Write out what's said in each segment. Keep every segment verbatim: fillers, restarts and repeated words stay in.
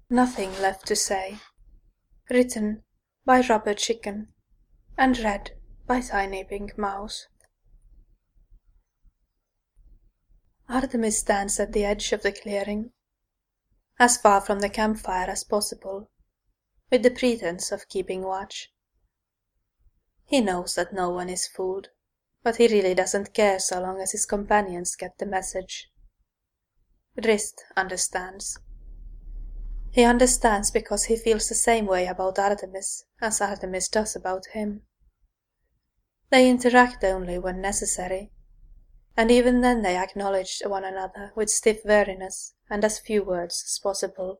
Nothing Left to Say. Written by Rubber Chicken and read by Tiny Pink Mouse. Artemis stands at the edge of the clearing, as far from the campfire as possible, with the pretense of keeping watch. He knows that no one is fooled, but he really doesn't care so long as his companions get the message. Drizzt understands. He understands because he feels the same way about Artemis as Artemis does about him. They interact only when necessary, and even then they acknowledge one another with stiff wariness and as few words as possible.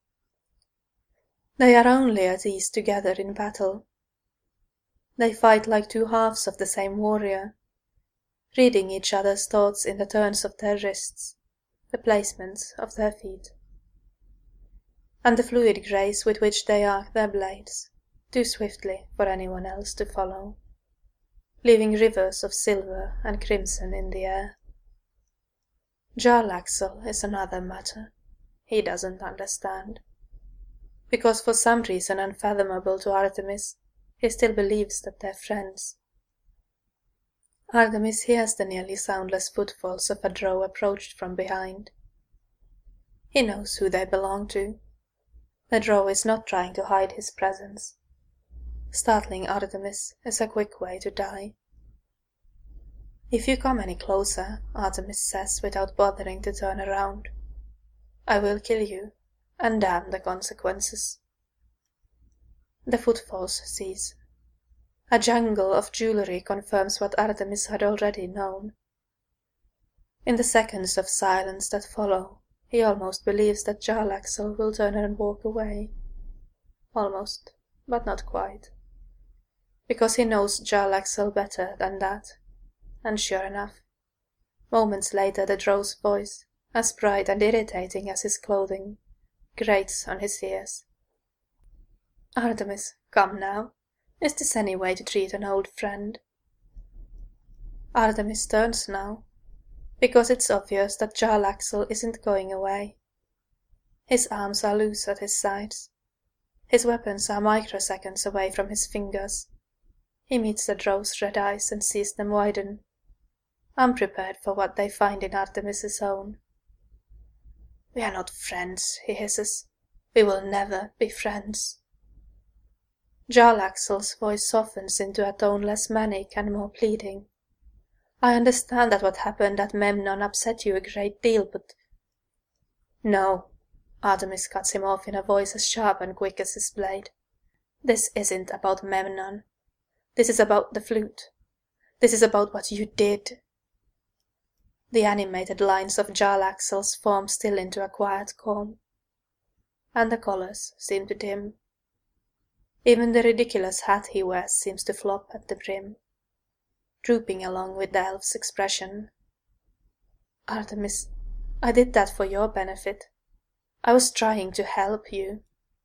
They are only at ease together in battle. They fight like two halves of the same warrior, reading each other's thoughts in the turns of their wrists, the placements of their feet, and the fluid grace with which they arc their blades, too swiftly for anyone else to follow, leaving rivers of silver and crimson in the air. Jarlaxle is another matter. He doesn't understand, because for some reason unfathomable to Artemis, he still believes that they're friends. Artemis hears the nearly soundless footfalls of a drow approached from behind. He knows who they belong to. The drow is not trying to hide his presence. Startling Artemis is a quick way to die. "If you come any closer," Artemis says without bothering to turn around, "I will kill you, and damn the consequences." The footfalls cease. A jangle of jewelry confirms what Artemis had already known. In the seconds of silence that follow, he almost believes that Jarlaxle will turn and walk away. Almost, but not quite. Because he knows Jarlaxle better than that. And sure enough, moments later the drow's voice, as bright and irritating as his clothing, grates on his ears. "Artemis, come now. Is this any way to treat an old friend?" Artemis turns now, because it's obvious that Jarlaxle isn't going away. His arms are loose at his sides. His weapons are microseconds away from his fingers. He meets the drow's red eyes and sees them widen, unprepared for what they find in Artemis's own. "We are not friends," he hisses. "We will never be friends." Jarlaxle's voice softens into a tone less manic and more pleading. "I understand that what happened at Memnon upset you a great deal, but—" "No," Artemis cuts him off in a voice as sharp and quick as his blade. "This isn't about Memnon. This is about the flute. This is about what you did." The animated lines of Jarlaxle's form still into a quiet calm, and the colors seem to dim. Even the ridiculous hat he wears seems to flop at the brim, drooping along with the elf's expression. "Artemis, I did that for your benefit. I was trying to help you."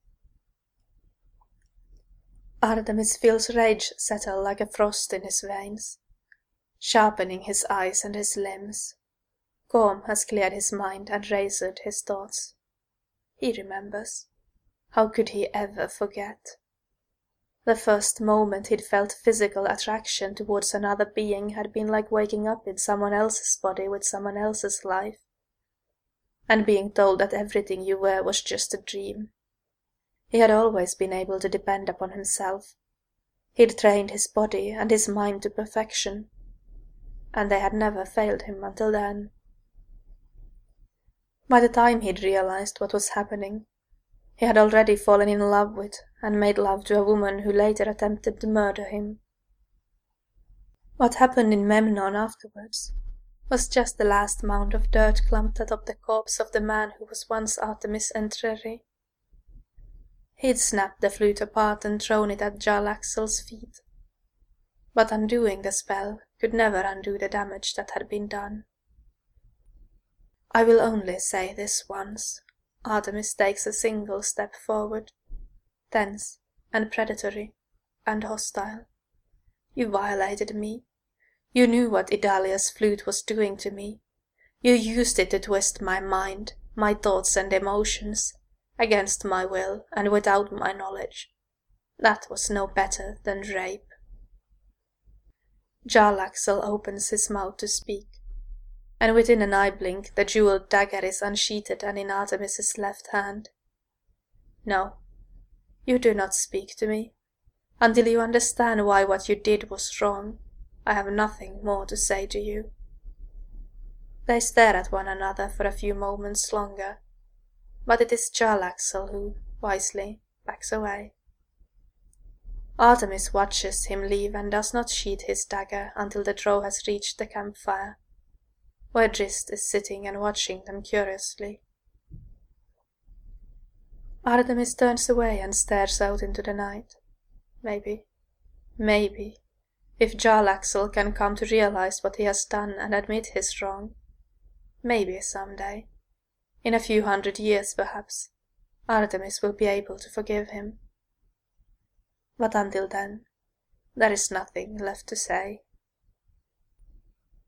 Artemis feels rage settle like a frost in his veins, sharpening his eyes and his limbs. Gorm has cleared his mind and razored his thoughts. He remembers. How could he ever forget? The first moment he'd felt physical attraction towards another being had been like waking up in someone else's body with someone else's life, and being told that everything you were was just a dream. He had always been able to depend upon himself. He'd trained his body and his mind to perfection, and they had never failed him until then. By the time he'd realized what was happening, he had already fallen in love with and made love to a woman who later attempted to murder him. What happened in Memnon afterwards was just the last mound of dirt clumped atop the corpse of the man who was once Artemis Entreri. He'd snapped the flute apart and thrown it at Jarlaxle's feet, but undoing the spell could never undo the damage that had been done. "I will only say this once." Artemis takes a single step forward, tense and predatory and hostile. "You violated me. You knew what Idalia's flute was doing to me. You used it to twist my mind, my thoughts and emotions, against my will and without my knowledge. That was no better than rape. Jarl Axel opens his mouth to speak, and within an eye blink the jewelled dagger is unsheathed and in Artemis's left hand. No, you do not speak to me. Until you understand why what you did was wrong, I have nothing more to say to you. They stare at one another for a few moments longer, but it is Jarl Axel who, wisely, backs away. Artemis watches him leave and does not sheath his dagger until the drow has reached the campfire, where Drizzt is sitting and watching them curiously. Artemis turns away and stares out into the night. Maybe, maybe, if Jarl Axel can come to realize what he has done and admit his wrong, maybe someday, in a few hundred years perhaps, Artemis will be able to forgive him. But until then, there is nothing left to say.